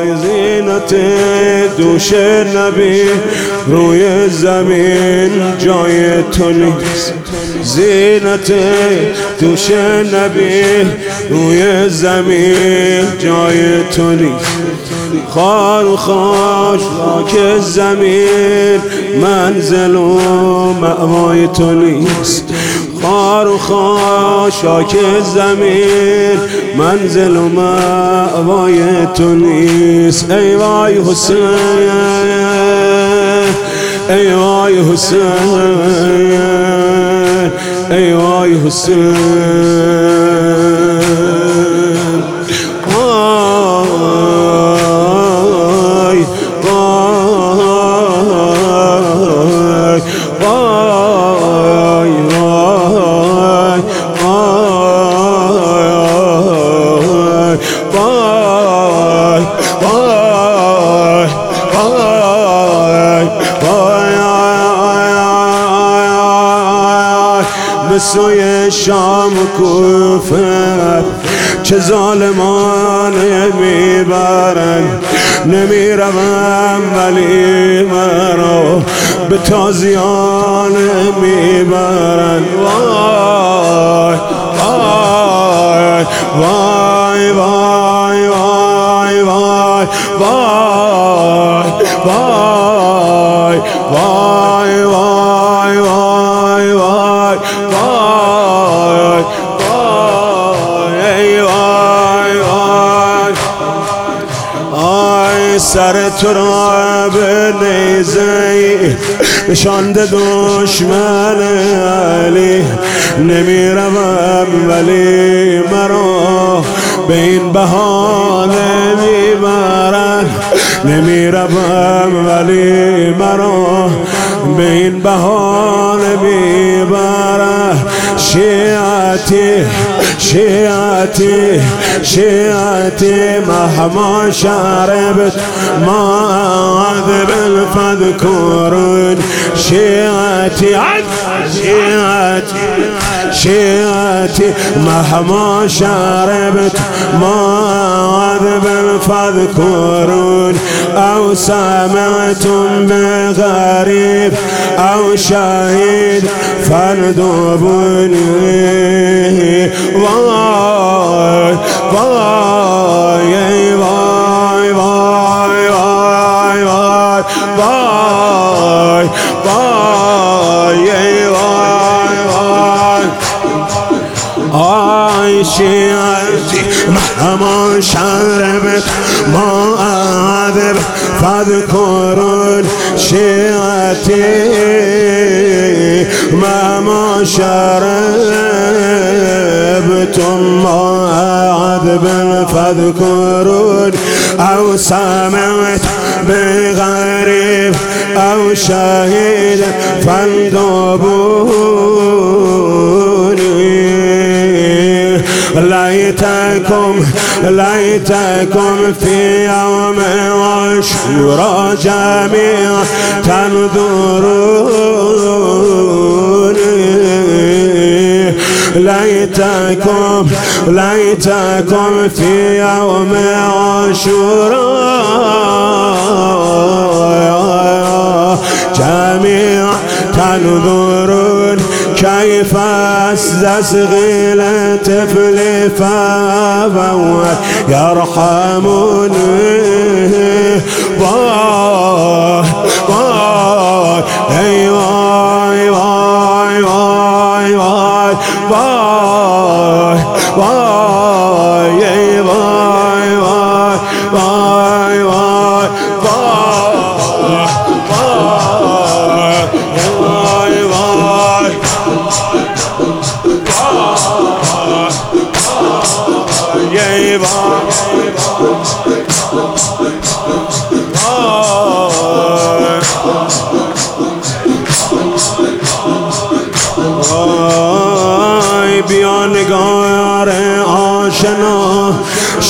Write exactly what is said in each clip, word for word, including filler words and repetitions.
زینت دوش نبی روی زمین جای تو نیست. زینت دوش نبی روی زمین جای تو نیست. خار و خاک خاک زمین منزل و مأوای تو نیست. خار و خاک زمین منزل و مأوای تو نیست. ای وای حسین، ای وای حسین، ای وای حسین. به سوی شام کوفه چه ظالمانه میبرند. نمیروم ولی مرا به تازیانه میبرند. وای وای وای وای وای وای وای وای وای وای وای وای وای وای وای وای. آی سر تو را به نیزه نشانده دشمن علی. نمیروم ولی مرا به این بهانه میبرند. نمیروم ولی مرا به این بهانه میبرند. شیعتی شیعتی شیعتی مهما شربت ما عذب فذكرون. شیعتی شیعتی شیعتی مهما شربت ما عذب فذكرون. او سمعتم بغریب او شهید فندبونی. وای وای وای وای وای وای وای وای وای وای. آی شیعتی مهما شربت ما عذب فذكرون. شیعتی مهما شربتم ما عذب فذكرون. او سمعت بغریب او شهید فندبونی. لیتکم لیتکم فی یوم عاشوراء جمیعا تنظرونی. لیتکم لیتکم فی یوم عاشوراء جمیعا تنظرون. كيف استسقي لطفل فهو يرحمني. واي واي اي واي واي واي واي واي واي اي واي واي واي واي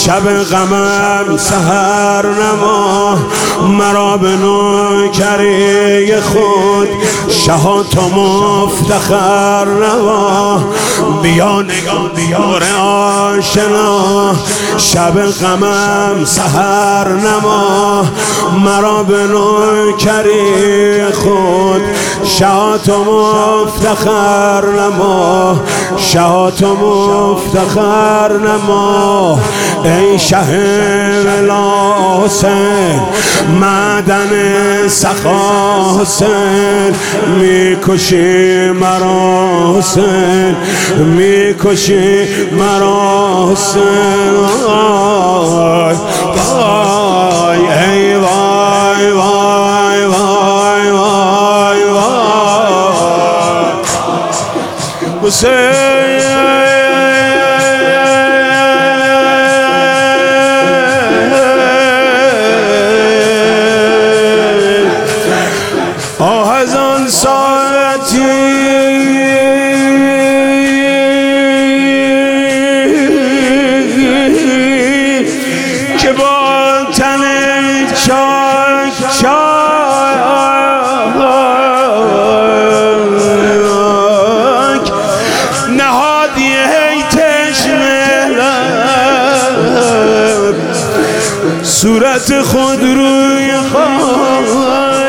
شب غمم سحر نما، مرا به نوکری خود شهات و مفتخر نما. بیا نگاه بیار آشنا، شب غمم سحر نما، مرا به نوکری خود شهات و مفتخر نما، شهات و مفتخر نما. ای شه ولا حسین معدن سخا حسین، میکشی مرا حسین، میکشی مرا حسین. وای وای ای وای وای وای وای وای حسین. آه از آن ساعتی که با تن چاک چاک نهادی ای تشنه لب، صورت خود روی خاک